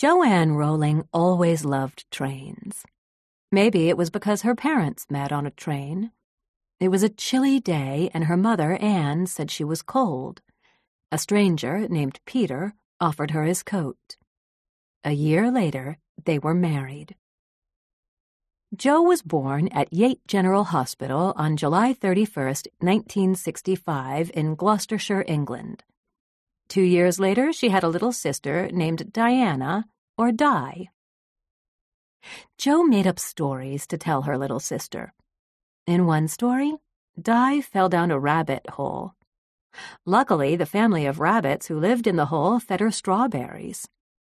Joanne Rowling always loved trains. Maybe it was because her parents met on a train. It was a chilly day, and her mother, Anne, said she was cold. A stranger named Peter offered her his coat. A year later, they were married. Jo was born at Yate General Hospital on July 31st, 1965, in Gloucestershire, England. 2 years later, she had a little sister named Diana, or Di. Jo made up stories to tell her little sister. In one story, Di fell down a rabbit hole. Luckily, the family of rabbits who lived in the hole fed her strawberries.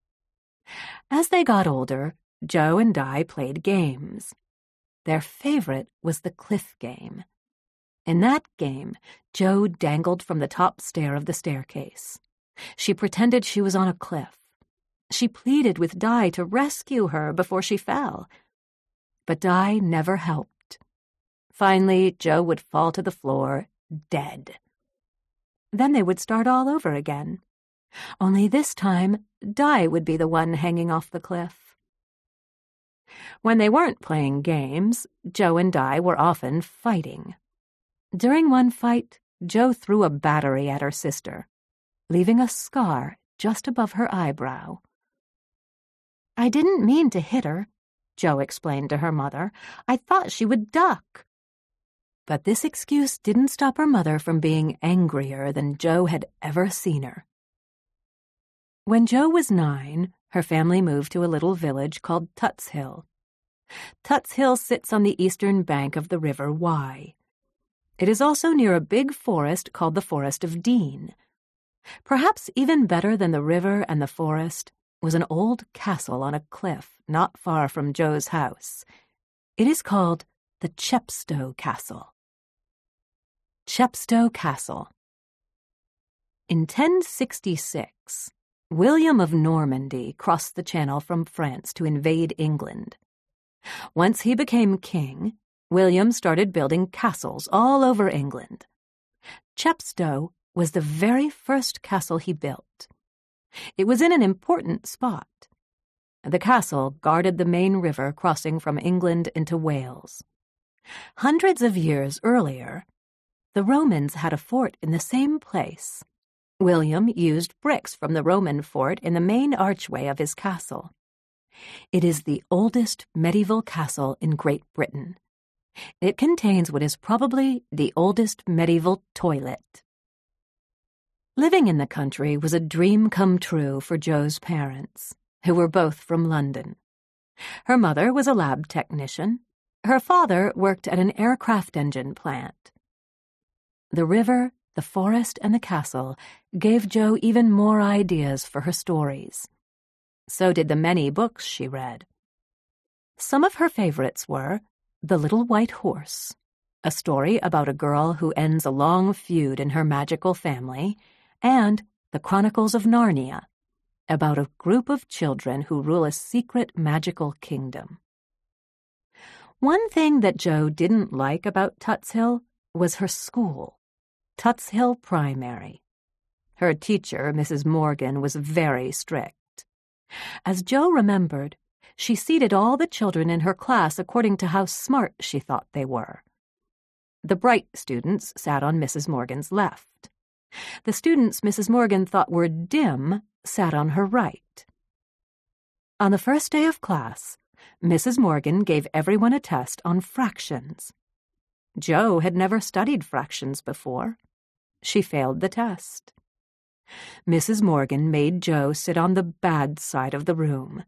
As they got older, Jo and Di played games. Their favorite was the cliff game. In that game, Jo dangled from the top stair of the staircase. She pretended she was on a cliff. She pleaded with Di to rescue her before she fell. But Di never helped. Finally, Jo would fall to the floor, dead. Then they would start all over again. Only this time, Di would be the one hanging off the cliff. When they weren't playing games, Jo and Di were often fighting. During one fight, Jo threw a battery at her sister, leaving a scar just above her eyebrow. "I didn't mean to hit her," Jo explained to her mother. "I thought she would duck." But this excuse didn't stop her mother from being angrier than Jo had ever seen her. When Jo was 9, her family moved to a little village called Tutshill. Tutshill sits on the eastern bank of the River Wye. It is also near a big forest called the Forest of Dean. Perhaps even better than the river and the forest was an old castle on a cliff not far from Jo's house. It is called the Chepstow Castle. Chepstow Castle. In 1066, William of Normandy crossed the Channel from France to invade England. Once he became king, William started building castles all over England. Chepstow was the very first castle he built. It was in an important spot. The castle guarded the main river crossing from England into Wales. Hundreds of years earlier, the Romans had a fort in the same place. William used bricks from the Roman fort in the main archway of his castle. It is the oldest medieval castle in Great Britain. It contains what is probably the oldest medieval toilet. Living in the country was a dream come true for Jo's parents, who were both from London. Her mother was a lab technician. Her father worked at an aircraft engine plant. The river, the forest, and the castle gave Jo even more ideas for her stories. So did the many books she read. Some of her favorites were The Little White Horse, a story about a girl who ends a long feud in her magical family, and The Chronicles of Narnia, about a group of children who rule a secret magical kingdom. One thing that Jo didn't like about Tutshill was her school, Tutshill Primary. Her teacher, Mrs. Morgan, was very strict. As Jo remembered, she seated all the children in her class according to how smart she thought they were. The bright students sat on Mrs. Morgan's left. The students Mrs. Morgan thought were dim sat on her right. On the first day of class, Mrs. Morgan gave everyone a test on fractions. Jo had never studied fractions before. She failed the test. Mrs. Morgan made Jo sit on the bad side of the room.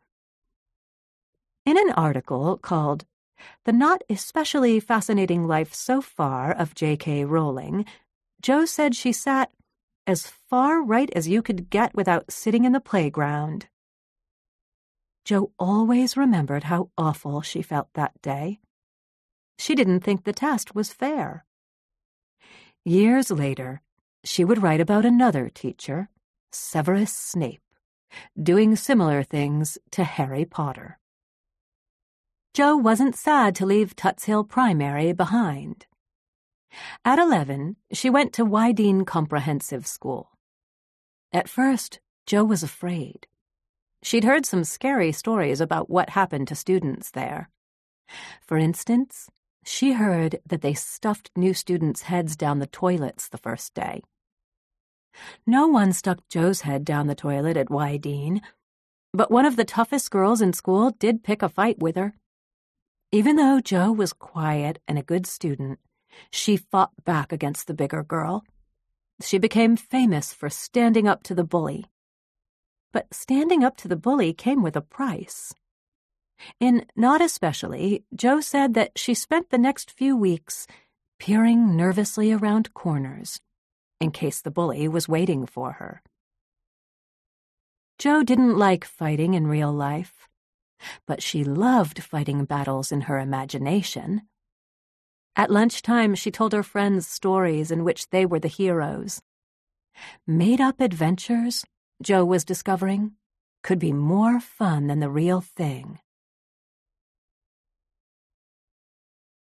In an article called The Not Especially Fascinating Life So Far of J.K. Rowling, Jo said she sat as far right as you could get without sitting in the playground. Jo always remembered how awful she felt that day. She didn't think the test was fair. Years later, she would write about another teacher, Severus Snape, doing similar things to Harry Potter. Jo wasn't sad to leave Tutshill Primary behind. At 11, she went to Wydene Comprehensive School. At first, Jo was afraid. She'd heard some scary stories about what happened to students there. For instance, she heard that they stuffed new students' heads down the toilets the first day. No one stuck Jo's head down the toilet at Wydeen, but one of the toughest girls in school did pick a fight with her. Even though Jo was quiet and a good student, she fought back against the bigger girl. She became famous for standing up to the bully. But standing up to the bully came with a price. In Not Especially, Jo said that she spent the next few weeks peering nervously around corners in case the bully was waiting for her. Jo didn't like fighting in real life, but she loved fighting battles in her imagination. At lunchtime, she told her friends stories in which they were the heroes. Made-up adventures, Jo was discovering, could be more fun than the real thing.